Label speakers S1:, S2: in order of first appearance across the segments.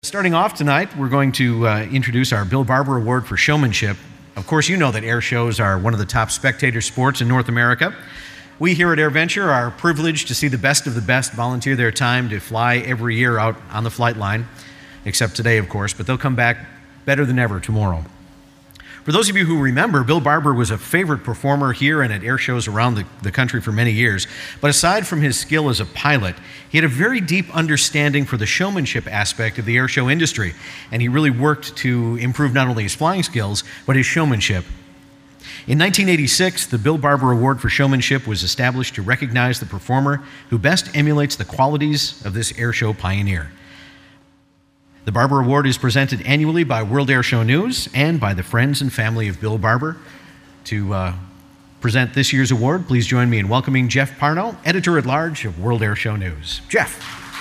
S1: Starting off tonight, we're going to introduce our Bill Barber Award for Showmanship. Of course, you know that air shows are one of the top spectator sports in North America. We here at AirVenture are privileged to see the best of the best volunteer their time to fly every year out on the flight line, except today, of course, but they'll come back better than ever tomorrow. For those of you who remember, Bill Barber was a favorite performer here and at air shows around the country for many years. But aside from his skill as a pilot, he had a very deep understanding for the showmanship aspect of the air show industry. And he really worked to improve not only his flying skills, but his showmanship. In 1986, the Bill Barber Award for Showmanship was established to recognize the performer who best emulates the qualities of this air show pioneer. The Barber Award is presented annually by World Air Show News and by the friends and family of Bill Barber. To present this year's award, please join me in welcoming Jeff Parno, Editor-at-Large of World Air Show News. Jeff.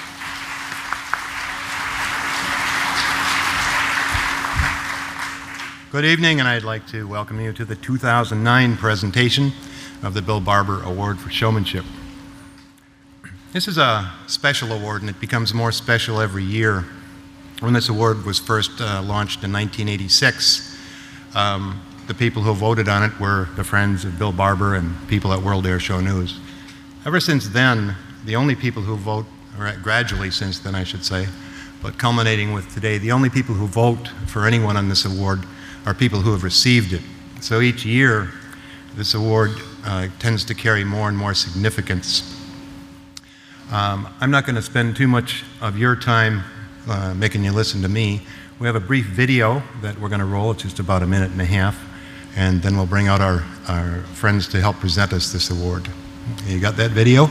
S2: Good evening, and I'd like to welcome you to the 2009 presentation of the Bill Barber Award for Showmanship. This is a special award, and it becomes more special every year. When this award was first launched in 1986, the people who voted on it were the friends of Bill Barber and people at World Air Show News. Ever since then, the only people who vote, or gradually since then I should say, but culminating with today, the only people who vote for anyone on this award are people who have received it. So each year, this award tends to carry more and more significance. I'm not going to spend too much of your time making you listen to me. We have a brief video that we're going to roll. It's just about a minute and a half, and then we'll bring out our friends to help present us this award. You got that video?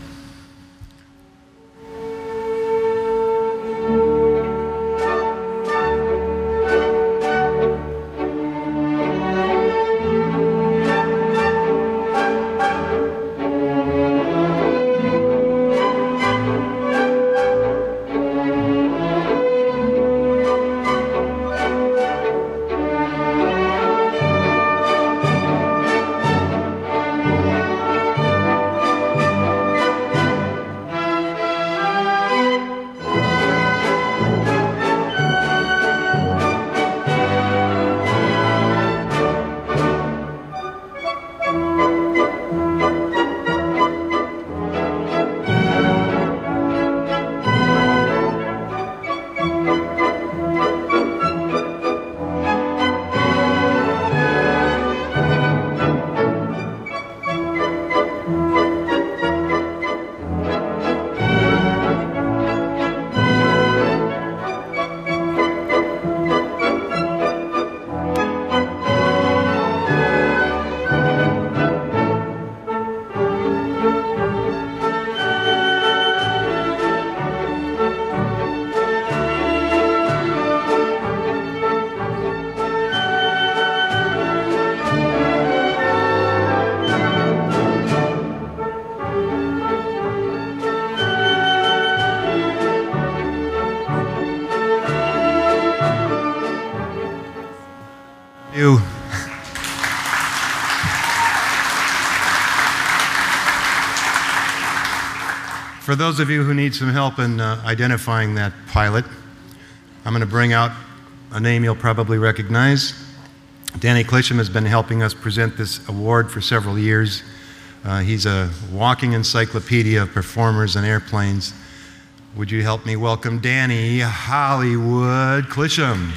S2: For those of you who need some help in identifying that pilot, I'm going to bring out a name you'll probably recognize. Danny Clisham has been helping us present this award for several years. He's a walking encyclopedia of performers and airplanes. Would you help me welcome Danny Hollywood Clisham?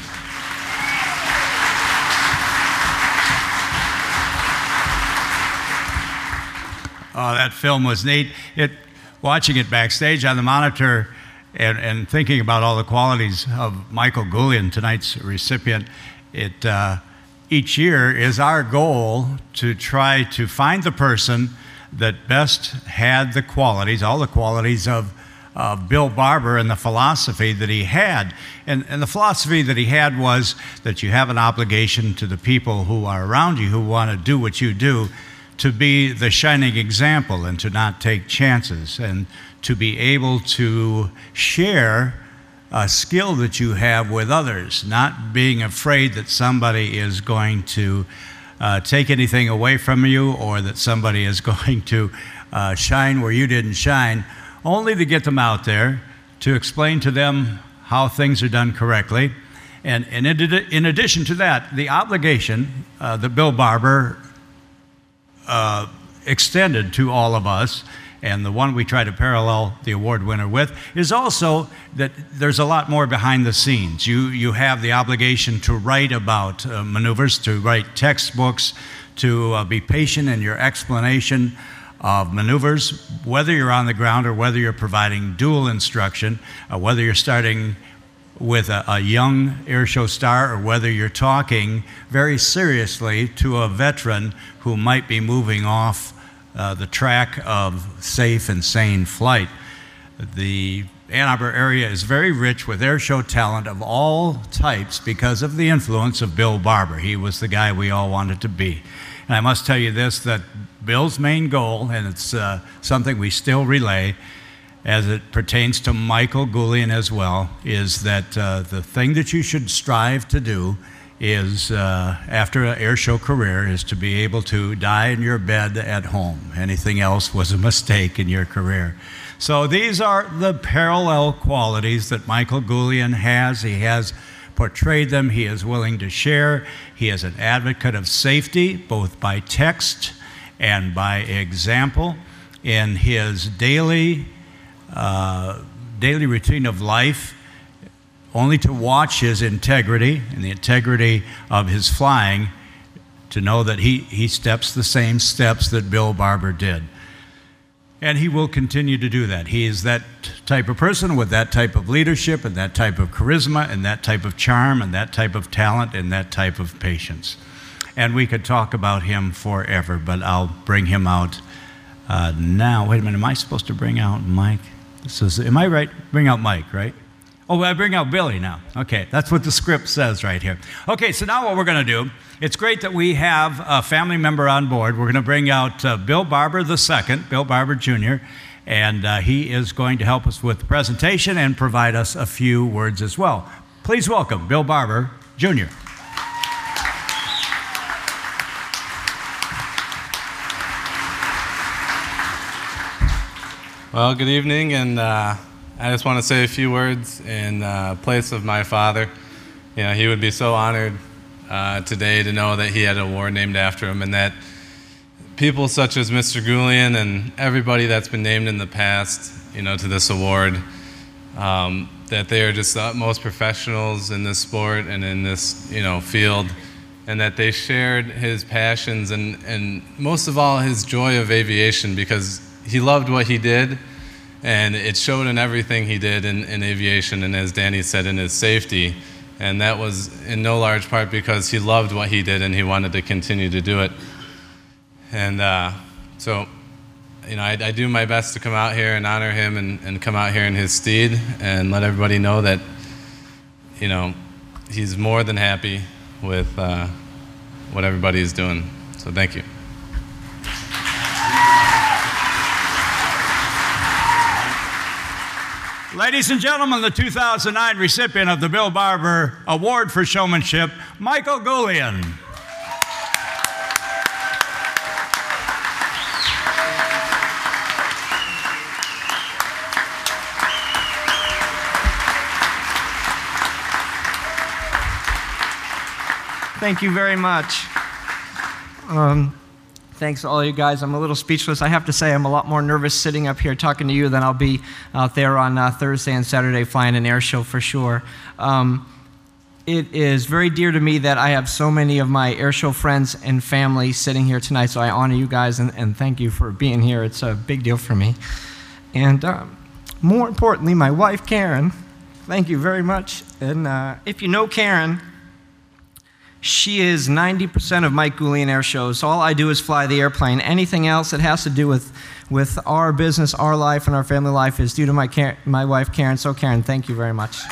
S3: Oh, that film was neat. Watching it backstage on the monitor and thinking about all the qualities of Michael Goulian, tonight's recipient, each year is our goal to try to find the person that best had the qualities, all the qualities of Bill Barber and the philosophy that he had. And the philosophy that he had was that you have an obligation to the people who are around you, who want to do what you do, to be the shining example and to not take chances and to be able to share a skill that you have with others, not being afraid that somebody is going to take anything away from you or that somebody is going to shine where you didn't shine, only to get them out there, to explain to them how things are done correctly. And in addition to that, the obligation that Bill Barber extended to all of us, and the one we try to parallel the award winner with, is also that there's a lot more behind the scenes. You have the obligation to write about maneuvers, to write textbooks, to be patient in your explanation of maneuvers, whether you're on the ground or whether you're providing dual instruction, whether you're starting with a young airshow star or whether you're talking very seriously to a veteran who might be moving off the track of safe and sane flight. The Ann Arbor area is very rich with airshow talent of all types because of the influence of Bill Barber. He was the guy we all wanted to be. And I must tell you this, that Bill's main goal, and it's something we still relay as it pertains to Michael Goulian as well, is that the thing that you should strive to do is, after an airshow career, is to be able to die in your bed at home. Anything else was a mistake in your career. So these are the parallel qualities that Michael Goulian has. He has portrayed them. He is willing to share. He is an advocate of safety, both by text and by example. In his daily routine of life, only to watch his integrity and the integrity of his flying, to know that he steps the same steps that Bill Barber did. And he will continue to do that. He is that type of person with that type of leadership and that type of charisma and that type of charm and that type of talent and that type of patience. And we could talk about him forever, but I'll bring him out now. Wait a minute, am I supposed to bring out Mike? Am I right? Bring out Mike, right? Oh, I bring out Billy now. Okay, that's what the script says right here. Okay, so now what we're going to do, it's great that we have a family member on board. We're going to bring out Bill Barber II, Bill Barber Jr., and he is going to help us with the presentation and provide us a few words as well. Please welcome Bill Barber Jr.
S4: Well, good evening, and I just want to say a few words in place of my father. You know, he would be so honored today to know that he had an award named after him, and that people such as Mr. Goulian and everybody that's been named in the past, you know, to this award, that they are just the utmost professionals in this sport and in this, you know, field, and that they shared his passions and most of all his joy of aviation, because he loved what he did, and it showed in everything he did in aviation, and as Danny said, in his safety. And that was in no large part because he loved what he did and he wanted to continue to do it. And so, you know, I do my best to come out here and honor him and come out here in his stead and let everybody know that, you know, he's more than happy with what everybody is doing. So thank you.
S3: Ladies and gentlemen, the 2009 recipient of the Bill Barber Award for Showmanship, Michael Goulian.
S5: Thank you very much. Thanks to all you guys. I'm a little speechless. I have to say I'm a lot more nervous sitting up here talking to you than I'll be out there on Thursday and Saturday flying an air show for sure. It is very dear to me that I have so many of my air show friends and family sitting here tonight, so I honor you guys and thank you for being here. It's a big deal for me. And more importantly, my wife, Karen, thank you very much. And if you know Karen, she is 90% of Mike Goulian air shows. So all I do is fly the airplane. Anything else that has to do with our business, our life, and our family life is due to my wife, Karen. So Karen, thank you very much.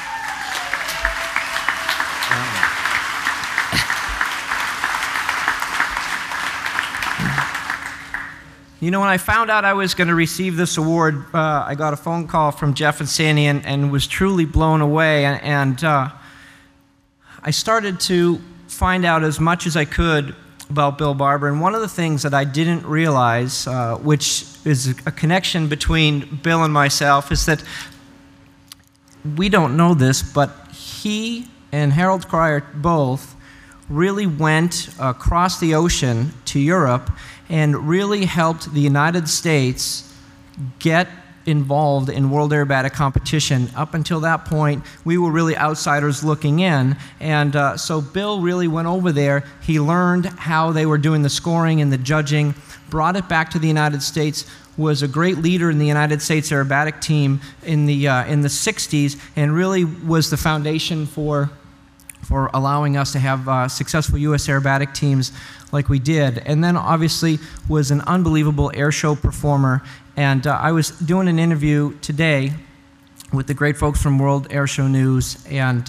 S5: You know, when I found out I was going to receive this award, I got a phone call from Jeff and Sandy and was truly blown away. And I started to find out as much as I could about Bill Barber. And one of the things that I didn't realize, which is a connection between Bill and myself, is that we don't know this, but he and Harold Cryer both really went across the ocean to Europe and really helped the United States get involved in World Aerobatic Competition. Up until that point, we were really outsiders looking in, and so Bill really went over there. He learned how they were doing the scoring and the judging, brought it back to the United States, was a great leader in the United States aerobatic team in the 60s, and really was the foundation for allowing us to have successful U.S. aerobatic teams like we did. And then obviously was an unbelievable air show performer. And I was doing an interview today with the great folks from World Air Show News, and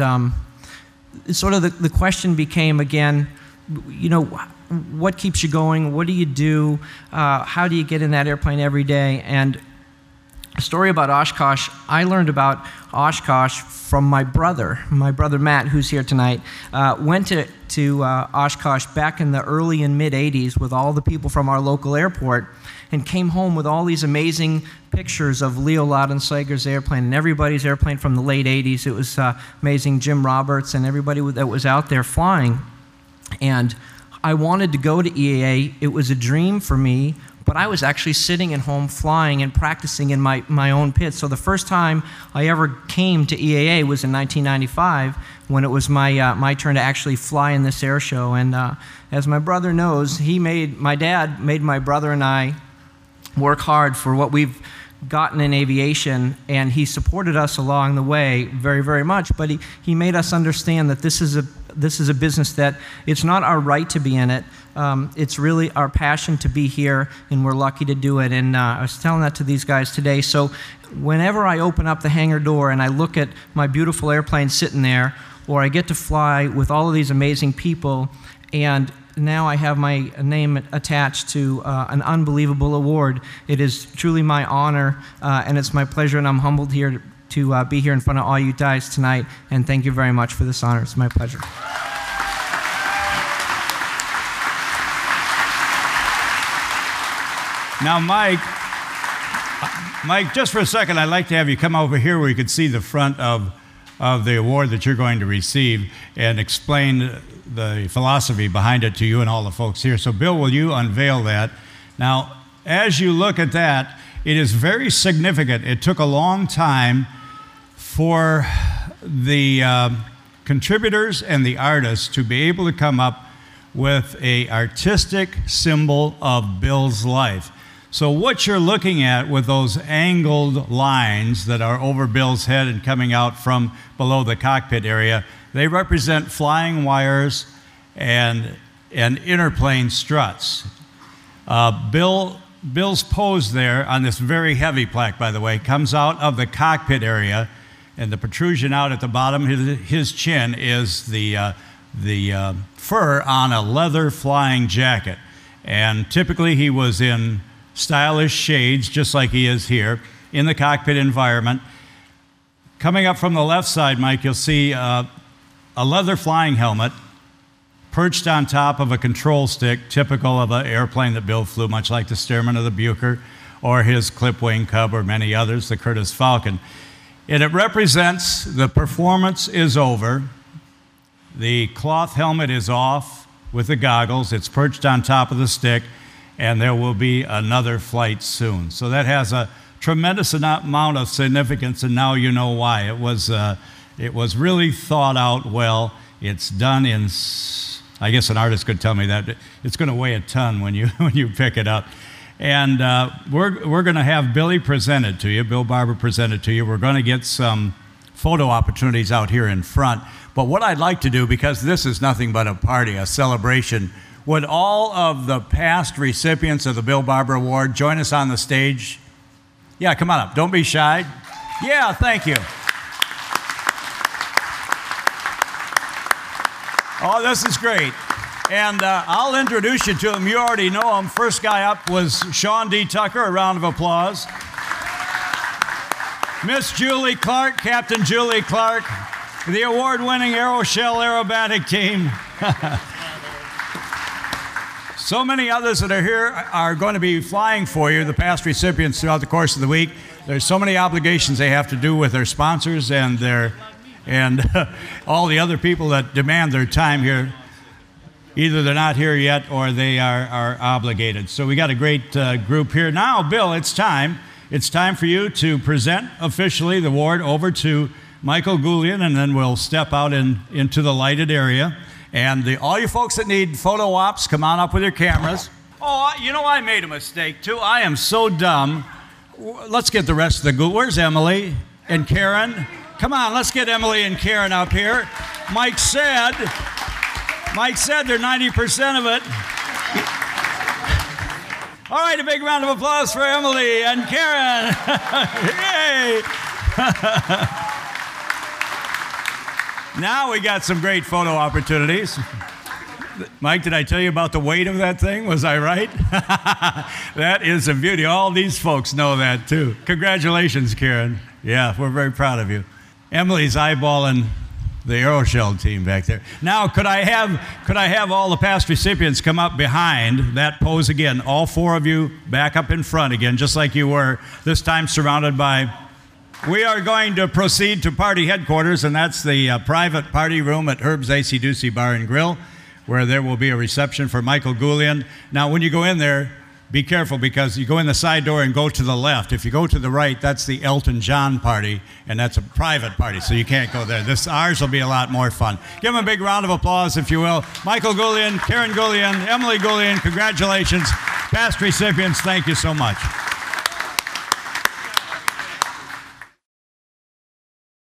S5: sort of the question became again, you know, what keeps you going? What do you do? How do you get in that airplane every day? And a story about Oshkosh, I learned about Oshkosh from my brother Matt, who's here tonight. Went to Oshkosh back in the early and mid 80s with all the people from our local airport, and came home with all these amazing pictures of Leo Laudenslager's airplane and everybody's airplane from the late 80s. It was amazing, Jim Roberts and everybody that was out there flying. And I wanted to go to EAA. It was a dream for me, but I was actually sitting at home flying and practicing in my own pit. So the first time I ever came to EAA was in 1995, when it was my turn to actually fly in this air show. And as my brother knows, my dad made my brother and I work hard for what we've gotten in aviation, and he supported us along the way very, very much, but he made us understand that this is a business that it's not our right to be in it. It's really our passion to be here, and we're lucky to do it. And I was telling that to these guys today. So whenever I open up the hangar door and I look at my beautiful airplane sitting there, or I get to fly with all of these amazing people, and now I have my name attached to an unbelievable award, it is truly my honor, and it's my pleasure, and I'm humbled here to be here in front of all you guys tonight, and thank you very much for this honor. It's my pleasure.
S3: Now, Mike, just for a second, I'd like to have you come over here where you can see the front of the award that you're going to receive and explain the philosophy behind it to you and all the folks here. So, Bill, will you unveil that? Now, as you look at that, it is very significant. It took a long time for the contributors and the artists to be able to come up with an artistic symbol of Bill's life. So what you're looking at with those angled lines that are over Bill's head and coming out from below the cockpit area, they represent flying wires and interplane struts. Bill's pose there on this very heavy plaque, by the way, comes out of the cockpit area, and the protrusion out at the bottom of his chin is the fur on a leather flying jacket. And typically he was in stylish shades, just like he is here, in the cockpit environment. Coming up from the left side, Mike, you'll see a leather flying helmet perched on top of a control stick, typical of an airplane that Bill flew, much like the Stearman of the Bucher, or his Clipwing Cub, or many others, the Curtiss Falcon. And it represents the performance is over. The cloth helmet is off with the goggles. It's perched on top of the stick, and there will be another flight soon. So that has a tremendous amount of significance, and now you know why. It was really thought out well. It's done in, I guess an artist could tell me that, it's going to weigh a ton when you pick it up. And we're going to have Billy presented to you, Bill Barber presented to you. We're going to get some photo opportunities out here in front. But what I'd like to do, because this is nothing but a party, a celebration, would all of the past recipients of the Bill Barber Award join us on the stage? Yeah, come on up. Don't be shy. Yeah, thank you. Oh, this is great. And I'll introduce you to them. You already know them. First guy up was Sean D. Tucker. A round of applause. Miss Julie Clark, Captain Julie Clark, the award-winning Aeroshell Aerobatic Team. So many others that are here are going to be flying for you, the past recipients, throughout the course of the week. There's so many obligations they have to do with their sponsors and all the other people that demand their time here. Either they're not here yet or they are obligated. So we got a great group here. Now, Bill, it's time. It's time for you to present officially the award over to Michael Goulian, and then we'll step out into the lighted area. And all you folks that need photo ops, come on up with your cameras. Oh, you know, I made a mistake, too. I am so dumb. Let's get the rest of the group. Where's Emily and Karen? Come on, let's get Emily and Karen up here. Mike said they're 90% of it. All right, a big round of applause for Emily and Karen. Yay! Now we got some great photo opportunities. Mike, did I tell you about the weight of that thing? Was I right? That is a beauty. All these folks know that, too. Congratulations, Karen. Yeah, we're very proud of you. Emily's eyeballing the Aeroshell team back there. Now, could I have all the past recipients come up behind that pose again? All four of you back up in front again, just like you were, this time surrounded by... We are going to proceed to party headquarters, and that's the private party room at Herb's AC Doocy Bar and Grill, where there will be a reception for Michael Goulian. Now, when you go in there, be careful, because you go in the side door and go to the left. If you go to the right, that's the Elton John party, and that's a private party, so you can't go there. Ours will be a lot more fun. Give them a big round of applause, if you will. Michael Goulian, Karen Goulian, Emily Goulian, congratulations. Past recipients, thank you so much.